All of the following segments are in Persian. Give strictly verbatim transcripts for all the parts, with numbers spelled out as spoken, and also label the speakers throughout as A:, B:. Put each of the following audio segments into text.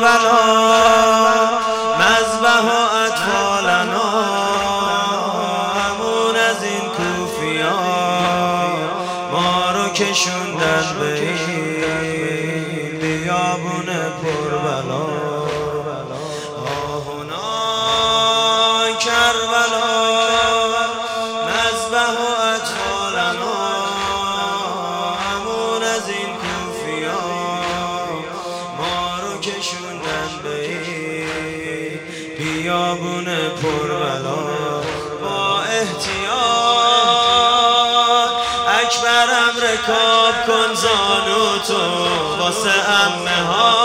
A: کربلا مذبح و اطفالنا همون از این کوفیان ما رو کشوندن به این بیابون پربلا آهونا کربلا مذبح و اطفالنا همون از این کوفیان ما رو کشوندن به این بیابون پربلا با احتیاط اکبرم رکاب کن زانو تو واسه عمه ها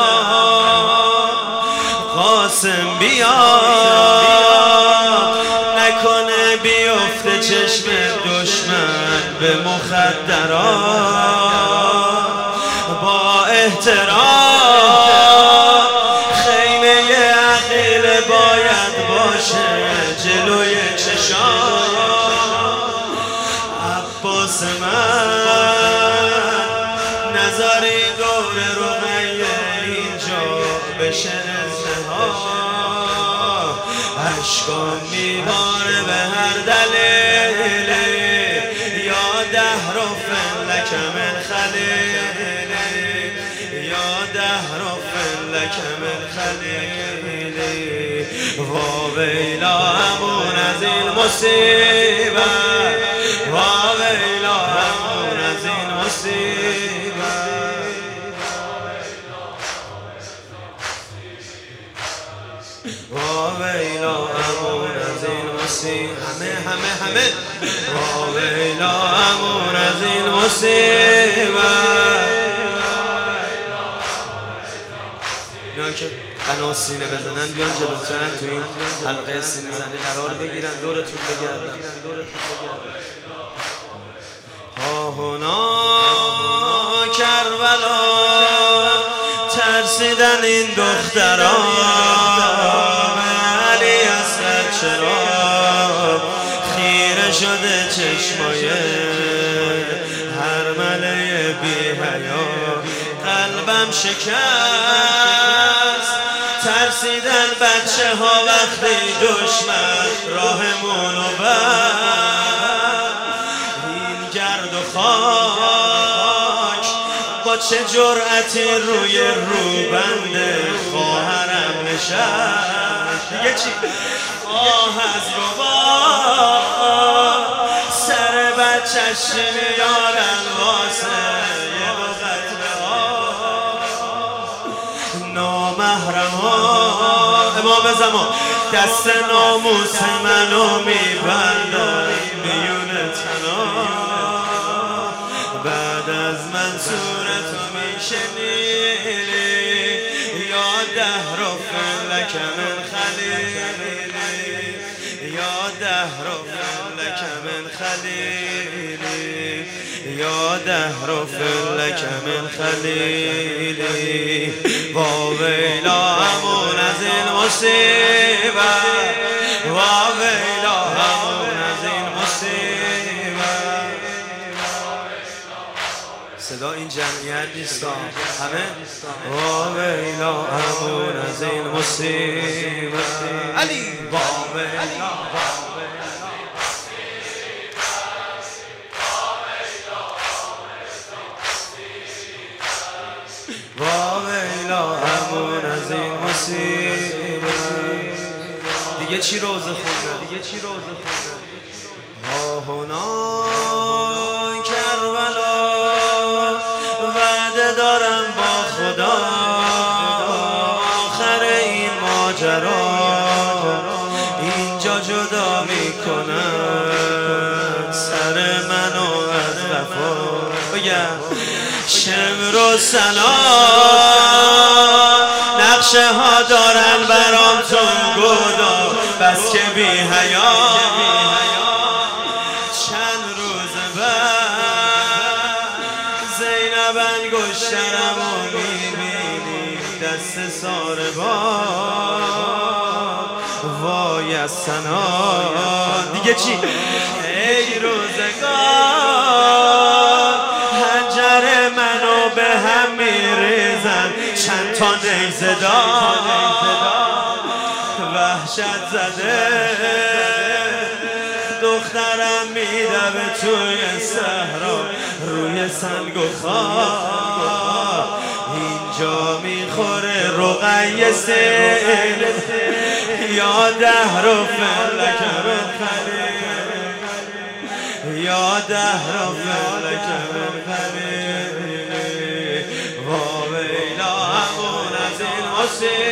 A: قاسم بیا نکنه بیفته چشم دشمن به مخدرات با احترام خیمه عقیل باید باشه جلوی چشام عباس من نظری دور رقیه اینجا بشه ازدهار عشقام میباره به هر دلیل یا دهر و فلک من خلیل یا دهر و فلک من خلیل وا ویلا همون از این مصیبت وا ویلا همون از این مصیبت وا ویلا همون از این مصیبت همه همه همه وا ویلا همون از این مصیبت اینا که قنا سینه بزنن بیان جلوتر تو این حلقه سینه زنی قرار بگیرن دورتون بگردن آهونا کربلا ترسیدن این دختران علی اصغر چرا خیره شده چشمای هر مله بی حیا قلبم شکست ترسیدن بچه ها وقتی دشمن راهمونو بست این گرد و خاک با چه جرأتی روی روبند خواهرم نشست دیگه چی؟ آه از ربا سر بچه‌ش میارن واسه یه دو قطره ها نامحرم ها امام زمان دست ناموس منو میبندن میون تنا بعد از من صورتو میشنیلی یا دهر و فلک من خلیلی یا دهر و فلک من خلیلی یا دهر و فلک من خلیلی وا ویلا همون از این مصیبت وا ویلا همون از این مصیبت صدا این جمعیت نیستا همه وا ویلا همون از این مصیبت علی وا ویلا وا ویلا همون از این مصیبت دیگه چی روزه خونده دیگه چی روزه خونده آهونا کربلا وعده دارم با خدا آخر این ماجرا اینجا جدا میکنن سر منو از وفا بگم شمر و سلام نقشه ها دارن برام تو گدا بس که بی حیا چند روز بعد زینب انگشترم و میبینی دست ساره با وای از سنا دیگه چی؟ ای روزگار هنجر منو به هم میریزن چند تا نیزه صدا وحشت زده دخترم میدوه توی صحرا روی سنگ و خاک اینجا میخوره رقیه سیل یا دهر و فلک بخنه یا دهر و فلک بخنه و ویلا همون از این مصیبت